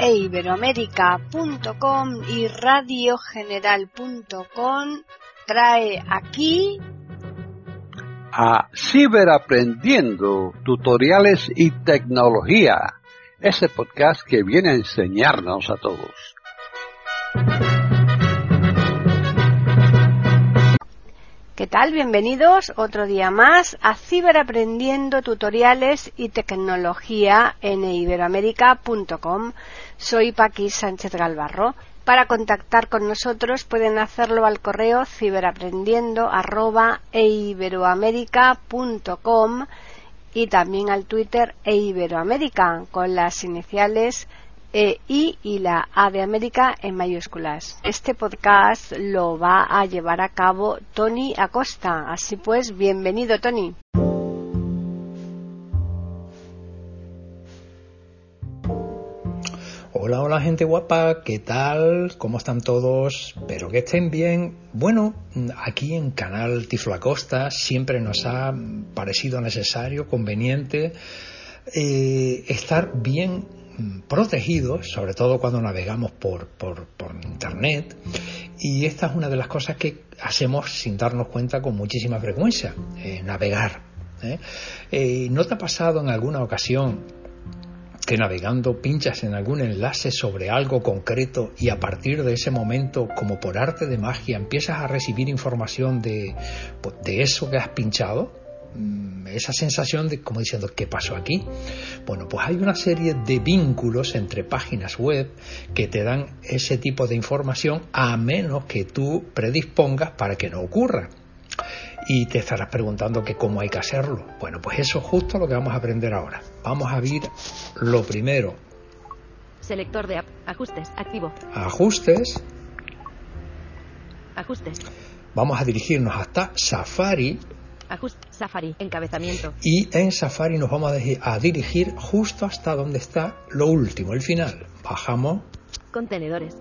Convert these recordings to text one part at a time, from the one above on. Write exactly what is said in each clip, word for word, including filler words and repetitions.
e iberoamérica punto com y radio general punto com trae aquí a Ciberaprendiendo, tutoriales y tecnología, ese podcast que viene a enseñarnos a todos. ¿Qué tal? Bienvenidos otro día más a Ciberaprendiendo, tutoriales y tecnología en iberoamérica punto com. Soy Paqui Sánchez Galvarro. Para contactar con nosotros pueden hacerlo al correo ciberaprendiendo arroba eiberoamerica punto com y también al Twitter eiberoamerica con las iniciales E I y la A de América en mayúsculas. Este podcast lo va a llevar a cabo Tony Acosta. Así pues, bienvenido, Tony. Hola, hola gente guapa, ¿qué tal? ¿Cómo están todos? Espero que estén bien. Bueno, aquí en Canal Tiflo Acosta siempre nos ha parecido necesario, conveniente, eh, estar bien protegidos, sobre todo cuando navegamos por, por, por internet, y esta es una de las cosas que hacemos sin darnos cuenta con muchísima frecuencia, eh, navegar. ¿eh? Eh, ¿No te ha pasado en alguna ocasión que navegando pinchas en algún enlace sobre algo concreto y a partir de ese momento, como por arte de magia, empiezas a recibir información de, de eso que has pinchado? Esa sensación de como diciendo ¿qué pasó aquí? Bueno, pues hay una serie de vínculos entre páginas web que te dan ese tipo de información a menos que tú predispongas para que no ocurra. Y te estarás preguntando que cómo hay que hacerlo. Bueno, pues eso es justo lo que vamos a aprender ahora. Vamos a ver lo primero. Selector de app. Ajustes. Activo. Ajustes. Ajustes. Vamos a dirigirnos hasta Safari. Ajuste, Safari, encabezamiento. Y en Safari nos vamos a, a dirigir justo hasta donde está lo último, el final. Bajamos. Contenedores.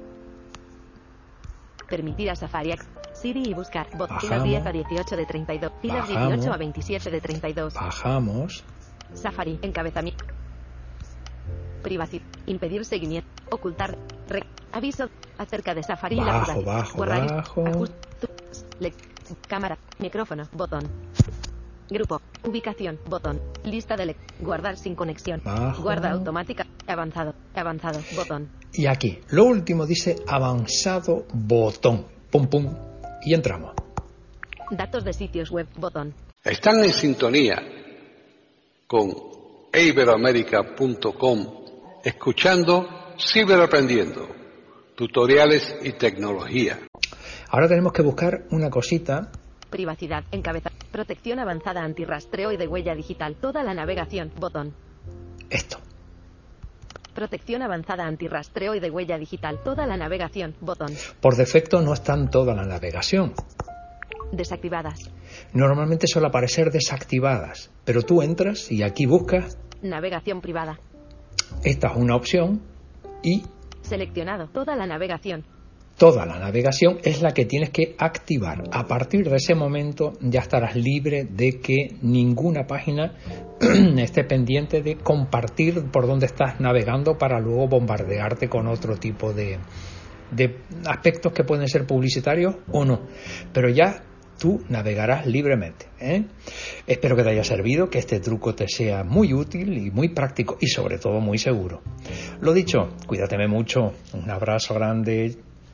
Permitir a Safari, Siri y buscar. Bot, Bajamos. diez a dieciocho de treinta y dos. Filas Bajamos. dieciocho a veintisiete de treinta y dos. Bajamos. Safari, encabezamiento. Privacidad. Impedir seguimiento. Ocultar. Re, aviso acerca de Safari y la Bajo, privacidad. bajo, Borrar, bajo. Ajuste, tu, le, cámara, micrófono, botón. Grupo, ubicación, botón. Lista de lec, guardar sin conexión. Bajo. Guarda automática, avanzado, avanzado, botón. Y aquí, lo último dice avanzado botón. Pum, pum. Y entramos. Datos de sitios web, botón. Están en sintonía con iberoamerica punto com, escuchando Ciberaprendiendo, tutoriales y tecnología. Ahora tenemos que buscar una cosita. Privacidad, encabeza. Protección avanzada antirrastreo y de huella digital. Toda la navegación, botón. Esto. Protección avanzada antirrastreo y de huella digital. Toda la navegación, botón. Por defecto no está en toda la navegación. Desactivadas. Normalmente suele aparecer desactivadas. Pero tú entras y aquí buscas. Navegación privada. Esta es una opción y Seleccionado. Toda la navegación. toda la navegación es la que tienes que activar. A partir de ese momento ya estarás libre de que ninguna página esté pendiente de compartir por dónde estás navegando para luego bombardearte con otro tipo de, de aspectos que pueden ser publicitarios o no. Pero ya tú navegarás libremente, ¿eh? Espero que te haya servido, que este truco te sea muy útil y muy práctico y sobre todo muy seguro. Lo dicho, cuídateme mucho. Un abrazo grande.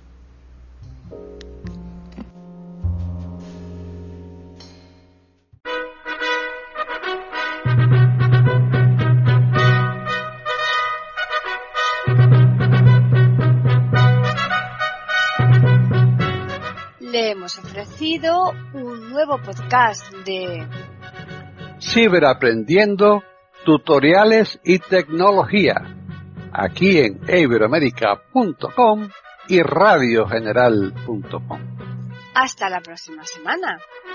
Le hemos ofrecido un nuevo podcast de Ciberaprendiendo, tutoriales y tecnología, aquí en iberoamerica punto com y radio general punto com. Hasta la próxima semana.